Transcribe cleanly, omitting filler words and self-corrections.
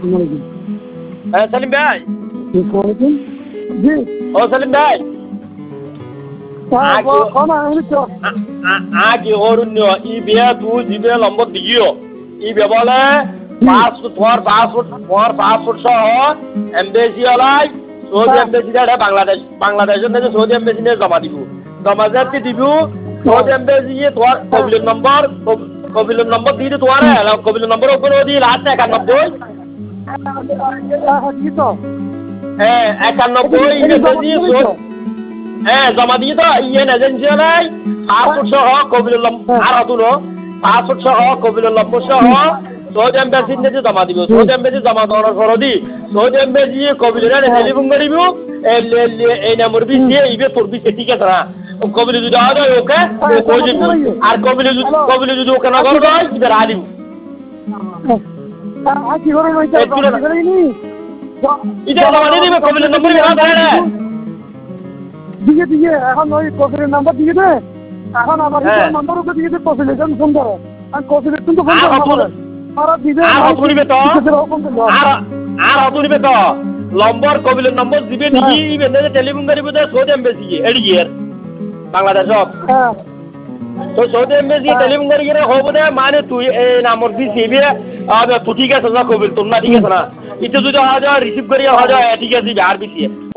হ্যাঁ সেলিম ভাই। জি। ও সেলিম ভাই। আগে অরণ্য ই বিয়া তুই জিবে নম্বর দিও ই বেবলে পাসপোর্ট সহ এমবেসি হলাই সৌদি এমবেসি বাংলাদেশের সৌদি এমবেসি নিয়ে জমা দিব জমা যাতে দিব সৌদি এমবেসি তোমার কবিলের নম্বর দিয়ে তোমার কবিলের নম্বর ওপরে দিয়ে লাস্ট 91 হ্যাঁ 91 এমবেসি হ্যাঁ জমা দিয়ে তো ইয়েন এজেন্সি নাই পাসপোর্ট সহ কবিলের নম্বর আর হতুন পাসপোর্ট সহ কবিলের নম্বর সহ সৌদি এম্বাসি নিয়ে জমা দিব সৌদি এম্বাসি জমা দেওয়ার পর দি সৌদি এম্বাসি কবিলের টেলিফোন করিব এই নম্বর বি দিয়ে ইবে তোর বি ঠিক আছে না কবিলে যদি আওয়া যায় ওকে কই দিব আর কবিলে যদি ওকে না করে দেয় ইবে রাদিব এটা জমা দিয়ে দিবে কবিলের নম্বর না ধরে দিয়ে এখন ওই কফিলের নাম্বার দিয়ে দে এখন আমার নাম্বার ওকে দিয়ে দে কফিলের জন্য ফোন করো আর কফিলের কিন্তু ফোন করো আর দিবে আর হতুনিবে তো আর হতুনিবে তো নম্বর কবিলের নম্বর দিবে নিকি ইবে টেলিফোন করিব দে সৌদি এমবেসি এডিয়ার বাংলাদেশ তো সৌদি এমবেসি টেলিফোন করি গেলে হবো দে মানে তুই এই নাম্বার দিবি তুই ঠিক আছে না কবিল তোর না ঠিক আছে না এটা যদি হওয়া যায় রিসিভ করিয়া হওয়া যায় ঠিক আছে আর বিসি